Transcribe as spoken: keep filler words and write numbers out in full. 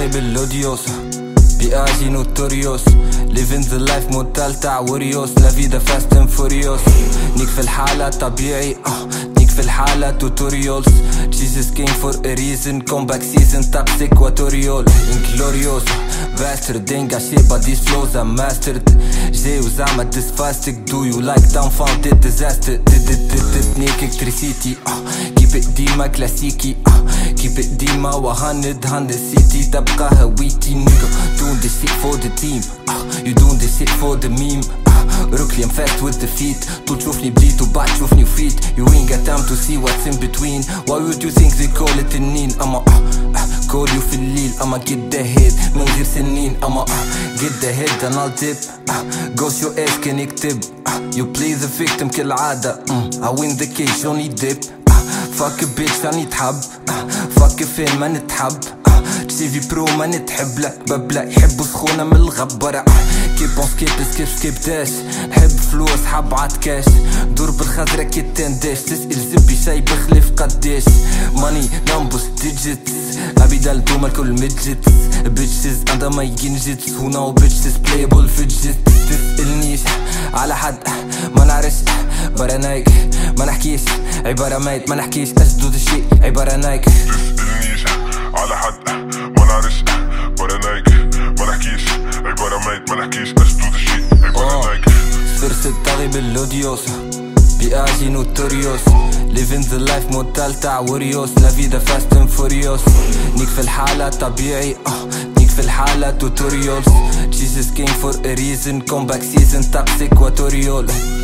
طاغي باللوديوس بياجي نوتوريوس living the life مودال تاع وريوس لا فيدا فاست اند فوريوس نيك في الحالة طبيعي اه نيك في الحالة توتوريالز Jesus came for a reason comeback season top equatorial inglorious bastard ain't got shit but these flows are mastered جاي وزعما this fastic do you like dumbfounded disaster نيك اكتريسيتي keep it ديما كلاسيكي keep it ديما وهند هند سيتي تبقى هويتي nigga doing this shit for the team you doing this shit for the meme روكلي I'm fast with the feet طول تشوفني بديت وبعد تشوفني وفيت you ain't got time to see what's in between why would you think they call it النين أما call you في الليل أما get the head من غير سنين أما get the head and I'll tip ghost your ass كان يكتب you play the victim كالعادة I win the case Johnny Depp fuck a bitch أنا يتحب fuck a fan ما نتحب سي في برو ما نتحب لا ببلا يحبوا سخونة من الغبرة كيب اون سكيب سكيب سكيب داش حب فلوس حب عاد كاش دور بالخضرة كي تنداش تسأل زبي شاي بخلف قداش ماني نمبوس ديجيتس أبيدا لدوما الكل ميدجيتس بيتشز عندها ما ينجيتس هنا وبيتشز بلايبول فيدجيت تسألنيش على حد ما نعرفش برا نايك ما نحكيش عبارة ميت ما نحكيش أجدود الشيء عبارة نايك تسألنيش على حد ما نعرفش برا نايك ما نحكيش عبارة ميت ما نحكيش أجدود الشيء عبارة نايك فرصة طاغي باللوديوس بياجي نوتوريوس living the life مودال تاع وريوس لا فيدا فاست اند فوريوس نيك في الحالة طبيعي اه نيك في الحالة توتوريالز Jesus came for a reason comeback season top equatorial